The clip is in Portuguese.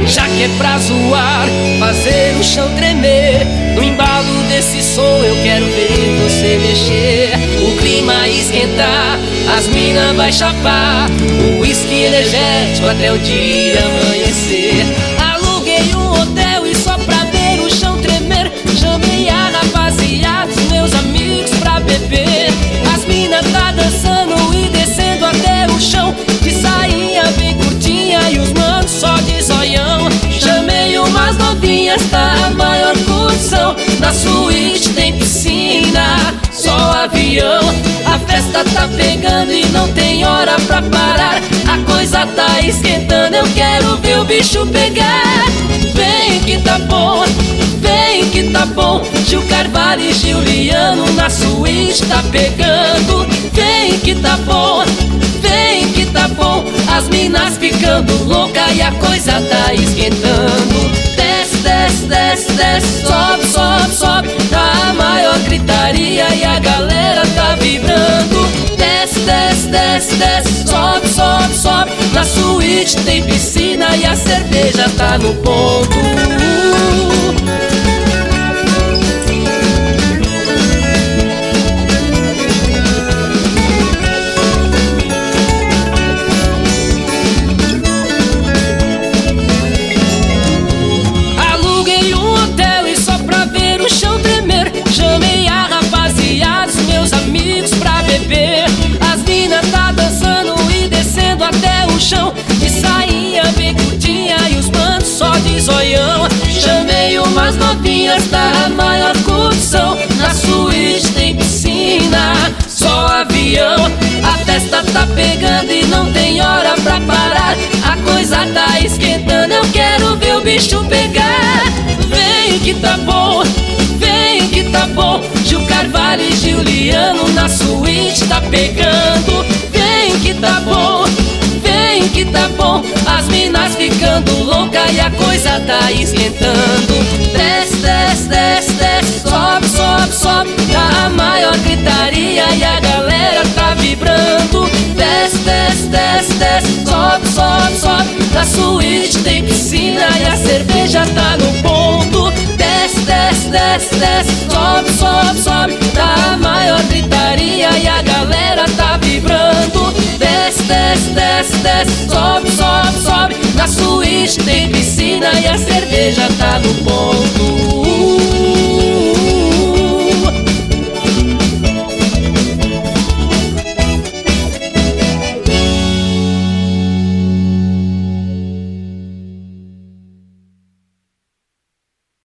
Já que é pra zoar, fazer o chão tremer, no embalo desse som eu quero ver você mexer. O clima esquentar, as mina vai chapar, o uísque energético até o dia amanhecer. Aluguei um hotel e só pra ver o chão tremer, chamei a rapaziada, os meus amigos pra beber. As mina tá dançando e descendo até o chão, de sainha bem curtinha e os manos só de zoião. Chamei umas novinhas, tá a maior curtição, na suíte tem piscina, só avião. A festa tá pegando e não tem hora pra parar, a coisa tá esquentando, eu quero ver o bicho pegar. Vem que tá bom, vem que tá bom, Gil Carvalho e Giuliano na suíte tá pegando. Vem que tá bom, vem que tá bom, as minas ficando louca e a coisa tá esquentando. Desce, desce, desce, desce, sobe, sobe, sobe, tá a maior gritaria e a galera tá vibrando. Desce, desce, desce, desce, sobe, sobe, sobe, na suíte tem piscina e a cerveja tá no ponto. Chamei a rapaziada, os meus amigos pra beber. As mina tá dançando e descendo até o chão, de sainha bem curtinha e os manos só de zoião. Chamei umas novinhas, tá a maior curtição, na suíte tem piscina, só avião. A festa tá pegando e não tem hora pra parar, a coisa tá esquentando, eu quero ver o bicho pegar. Vem que tá bom, vem que tá bom, Gil Carvalho e Giuliano na suíte tá pegando. Vem que tá bom, vem que tá bom, as minas ficando louca e a coisa tá esquentando. Desce, desce, desce, desce, sobe, sobe, sobe, tá a maior gritaria e a galera tá vibrando. Desce, desce, desce, desce, sobe, sobe, sobe, na suíte tem piscina e a cerveja tá no ponto. Desce, desce, desce, desce, sobe, sobe, sobe, tá a maior gritaria e a galera tá vibrando. Desce, desce, desce, desce, sobe, sobe, sobe, na suíte tem piscina e a cerveja tá no ponto.